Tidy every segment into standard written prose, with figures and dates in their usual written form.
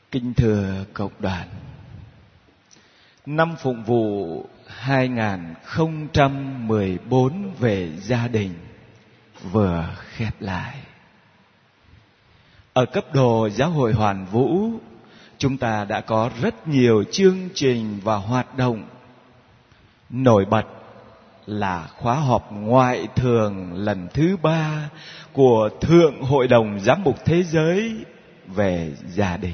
Kính thưa cộng đoàn, năm phụng vụ 2014 về gia đình vừa khép lại. Ở cấp độ Giáo hội Hoàn Vũ, chúng ta đã có rất nhiều chương trình và hoạt động. Nổi bật là khóa họp ngoại thường lần thứ 3 của Thượng Hội đồng Giám mục Thế giới về gia đình.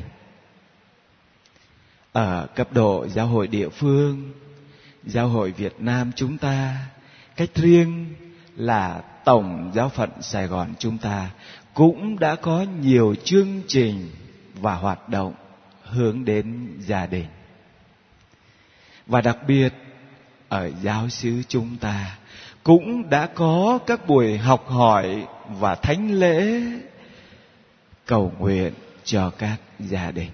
Ở cấp độ giáo hội địa phương, Giáo hội Việt Nam chúng ta, cách riêng là Tổng Giáo phận Sài Gòn chúng ta cũng đã có nhiều chương trình và hoạt động hướng đến gia đình. Và đặc biệt ở giáo xứ chúng ta cũng đã có các buổi học hỏi và thánh lễ cầu nguyện cho các gia đình.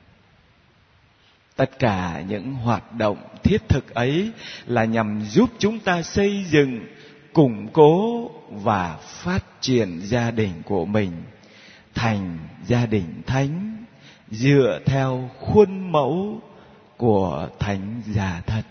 Tất cả những hoạt động thiết thực ấy là nhằm giúp chúng ta xây dựng, củng cố và phát triển gia đình của mình thành gia đình thánh, dựa theo khuôn mẫu của Thánh Gia Thất.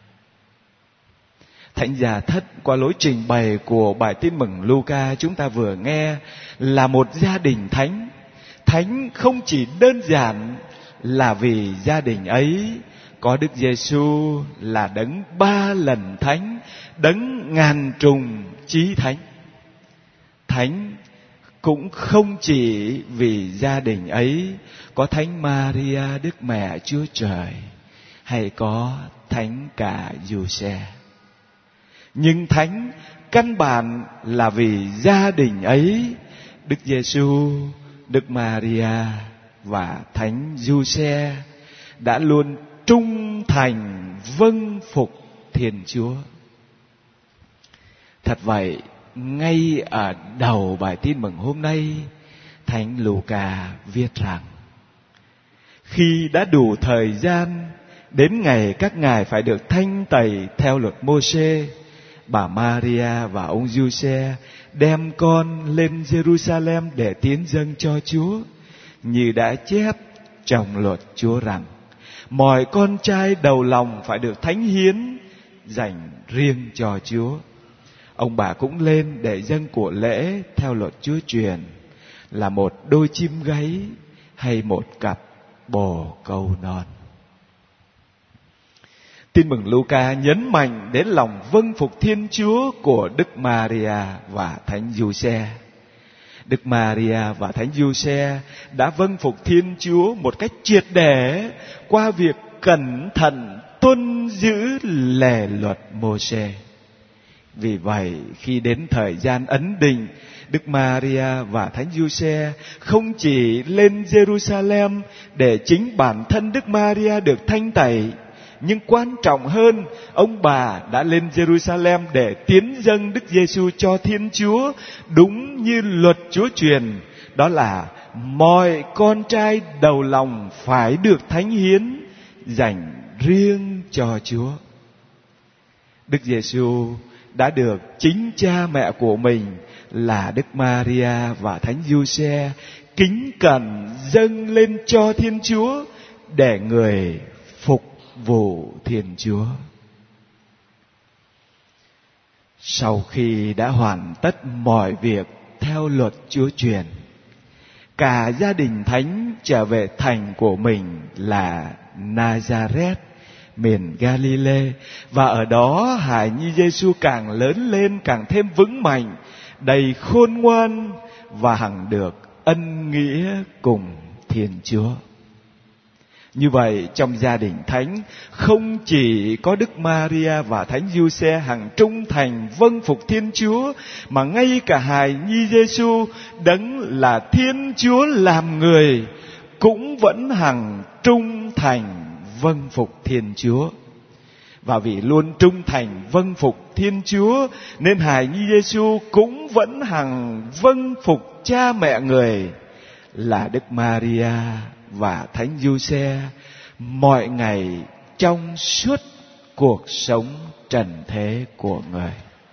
Thánh Gia Thất qua lối trình bày của bài Tin mừng Luca chúng ta vừa nghe là một gia đình thánh. Thánh không chỉ đơn giản là vì gia đình ấy có Đức Giêsu là đấng 3 lần thánh, đấng ngàn trùng chí thánh. Thánh cũng không chỉ vì gia đình ấy có Thánh Maria Đức Mẹ Chúa Trời hay có Thánh cả Giuse. Nhưng thánh căn bản là vì gia đình ấy, Đức Giêsu, Đức Maria và Thánh Giuse đã luôn trung thành vâng phục Thiên Chúa. Thật vậy, ngay ở đầu bài tin mừng hôm nay, Thánh Luca viết rằng: khi đã đủ thời gian, đến ngày các ngài phải được thanh tẩy theo luật Mô-sê, bà Maria và ông Giuse đem con lên Jerusalem để tiến dâng cho Chúa, như đã chép trong luật Chúa rằng: mọi con trai đầu lòng phải được thánh hiến dành riêng cho Chúa. Ông bà cũng lên để dâng của lễ theo luật Chúa truyền là một đôi chim gáy hay một cặp bồ câu non. Tin mừng Luca nhấn mạnh đến lòng vâng phục Thiên Chúa của Đức Maria và Thánh Giuse. Đức Maria và Thánh Giuse đã vâng phục Thiên Chúa một cách triệt để qua việc cẩn thận tuân giữ lề luật Mô-sê. Vì vậy, khi đến thời gian ấn định, Đức Maria và Thánh Giuse không chỉ lên Jerusalem để chính bản thân Đức Maria được thanh tẩy, nhưng quan trọng hơn, ông bà đã lên Jerusalem để tiến dâng Đức Giêsu cho Thiên Chúa đúng như luật Chúa truyền, đó là mọi con trai đầu lòng phải được thánh hiến dành riêng cho Chúa. Đức Giêsu đã được chính cha mẹ của mình là Đức Maria và Thánh Giuse kính cẩn dâng lên cho Thiên Chúa để người phục vụ Thiên Chúa. Sau khi đã hoàn tất mọi việc theo luật Chúa truyền, cả gia đình thánh trở về thành của mình là Nazareth, miền Galilee, và ở đó hài nhi Giêsu càng lớn lên, càng thêm vững mạnh, đầy khôn ngoan và hằng được ân nghĩa cùng Thiên Chúa. Như vậy, trong gia đình thánh không chỉ có Đức Maria và Thánh Giuse hằng trung thành vâng phục Thiên Chúa, mà ngay cả hài nhi Giêsu đấng là Thiên Chúa làm người cũng vẫn hằng trung thành vâng phục Thiên Chúa. Và vì luôn trung thành vâng phục Thiên Chúa nên hài nhi Giêsu cũng vẫn hằng vâng phục cha mẹ người là Đức Maria và Thánh Giuse mọi ngày trong suốt cuộc sống trần thế của người.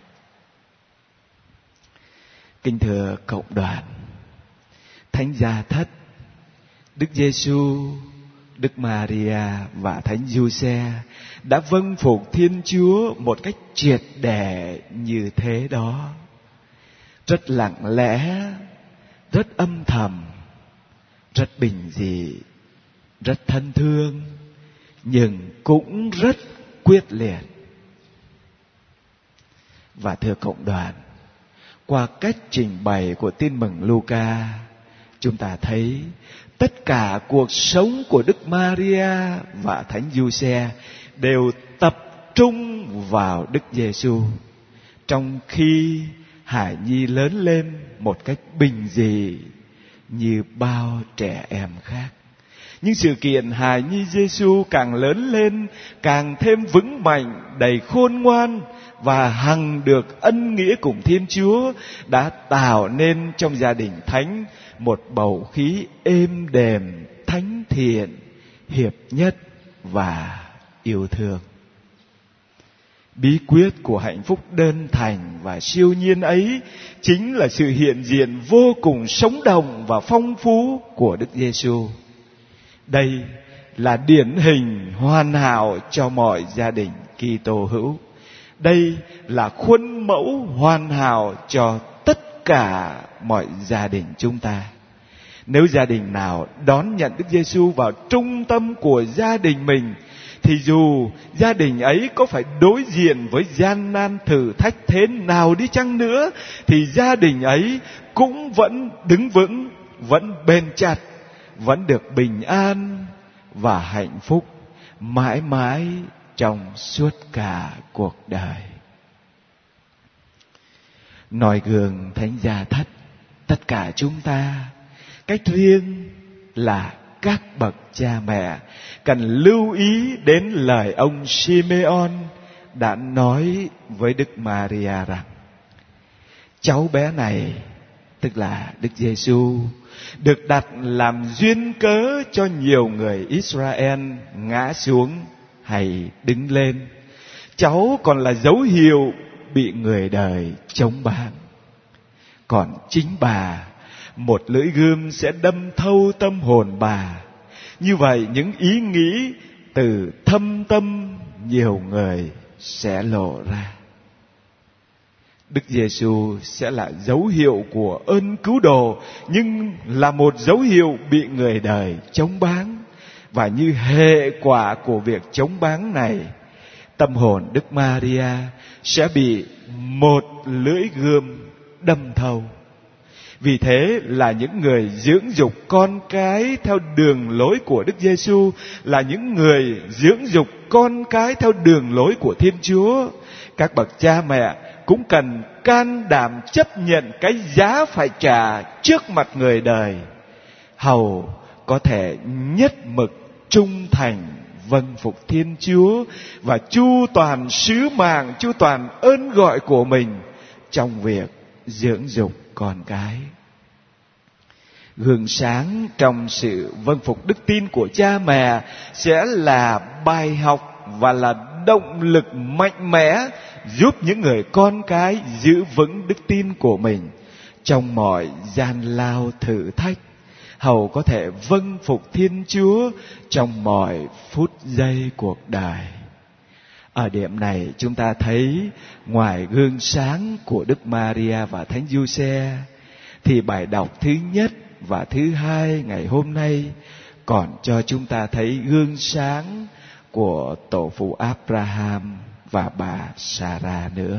Kính thưa cộng đoàn, Thánh Gia Thất, Đức Giêsu Đức Maria và Thánh Giuse đã vâng phục Thiên Chúa một cách triệt để như thế đó. Rất lặng lẽ, rất âm thầm, rất bình dị, rất thân thương, nhưng cũng rất quyết liệt. Và thưa cộng đoàn, qua cách trình bày của Tin mừng Luca, chúng ta thấy tất cả cuộc sống của Đức Maria và Thánh Giuse đều tập trung vào Đức Giêsu, trong khi Hải Nhi lớn lên một cách bình dị như bao trẻ em khác. Nhưng sự kiện Hài Nhi Giêsu càng lớn lên, càng thêm vững mạnh, đầy khôn ngoan và hằng được ân nghĩa cùng Thiên Chúa, đã tạo nên trong gia đình thánh một bầu khí êm đềm, thánh thiện, hiệp nhất và yêu thương. Bí quyết của hạnh phúc đơn thành và siêu nhiên ấy chính là sự hiện diện vô cùng sống động và phong phú của Đức Giêsu. Đây là điển hình hoàn hảo cho mọi gia đình Kitô hữu. Đây là khuôn mẫu hoàn hảo cho tất cả mọi gia đình chúng ta. Nếu gia đình nào đón nhận Đức Giêsu vào trung tâm của gia đình mình, thì dù gia đình ấy có phải đối diện với gian nan thử thách thế nào đi chăng nữa, thì gia đình ấy cũng vẫn đứng vững, vẫn bền chặt, vẫn được bình an và hạnh phúc mãi mãi trong suốt cả cuộc đời. Noi gương Thánh Gia Thất, tất cả chúng ta, cách riêng là các bậc cha mẹ cần lưu ý đến lời ông Simeon đã nói với Đức Maria rằng: cháu bé này, tức là Đức Giêsu, được đặt làm duyên cớ cho nhiều người Israel ngã xuống hay đứng lên. Cháu còn là dấu hiệu bị người đời chống bán. Còn chính bà, một lưỡi gươm sẽ đâm thâu tâm hồn bà. Như vậy những ý nghĩ từ thâm tâm nhiều người sẽ lộ ra. Đức Giêsu sẽ là dấu hiệu của ơn cứu độ, nhưng là một dấu hiệu bị người đời chống bán. Và như hệ quả của việc chống bán này, tâm hồn Đức Maria sẽ bị một lưỡi gươm đâm thâu. Vì thế là những người dưỡng dục con cái theo đường lối của Đức Giêsu, là những người dưỡng dục con cái theo đường lối của Thiên Chúa. Các bậc cha mẹ cũng cần can đảm chấp nhận cái giá phải trả trước mặt người đời, hầu có thể nhất mực trung thành vâng phục Thiên Chúa và chu toàn sứ mạng, chu toàn ơn gọi của mình trong việc dưỡng dục con cái. Gương sáng trong sự vâng phục đức tin của cha mẹ sẽ là bài học và là động lực mạnh mẽ giúp những người con cái giữ vững đức tin của mình trong mọi gian lao thử thách, hầu có thể vâng phục Thiên Chúa trong mọi phút giây cuộc đời. Ở điểm này chúng ta thấy ngoài gương sáng của Đức Maria và Thánh Giuse, thì bài đọc thứ nhất và thứ hai ngày hôm nay còn cho chúng ta thấy gương sáng của tổ phụ Abraham và bà Sarah nữa.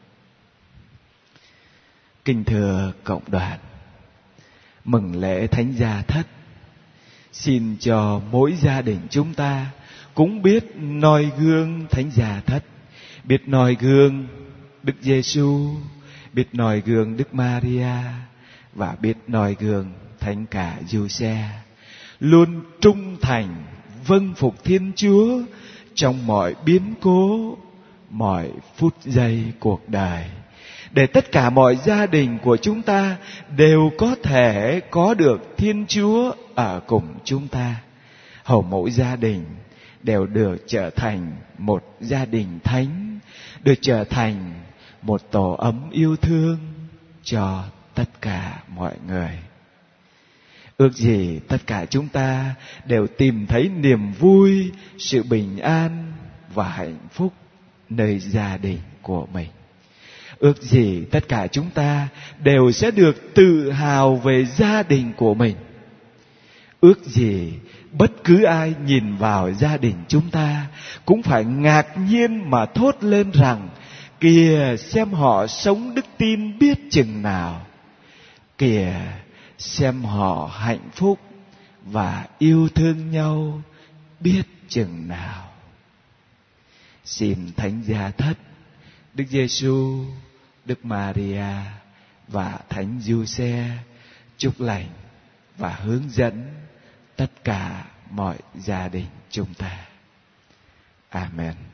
Kính thưa cộng đoàn, mừng lễ Thánh Gia Thất, xin cho mỗi gia đình chúng ta cũng biết noi gương Thánh Gia Thất, biết noi gương Đức Giêsu, biết noi gương Đức Maria và biết noi gương Thánh Cả Giuse, luôn trung thành vâng phục Thiên Chúa trong mọi biến cố, mọi phút giây cuộc đời, để tất cả mọi gia đình của chúng ta đều có thể có được Thiên Chúa ở cùng chúng ta, hầu mỗi gia đình đều được trở thành một gia đình thánh, được trở thành một tổ ấm yêu thương cho tất cả mọi người. Ước gì tất cả chúng ta đều tìm thấy niềm vui, sự bình an và hạnh phúc nơi gia đình của mình. Ước gì tất cả chúng ta đều sẽ được tự hào về gia đình của mình. Ước gì bất cứ ai nhìn vào gia đình chúng ta cũng phải ngạc nhiên mà thốt lên rằng: kìa, xem họ sống đức tin biết chừng nào. Kìa, xem họ hạnh phúc và yêu thương nhau biết chừng nào. Xin Thánh Gia Thất, Đức Giêsu, Đức Maria và Thánh Giuse chúc lành và hướng dẫn tất cả mọi gia đình chúng ta. Amen.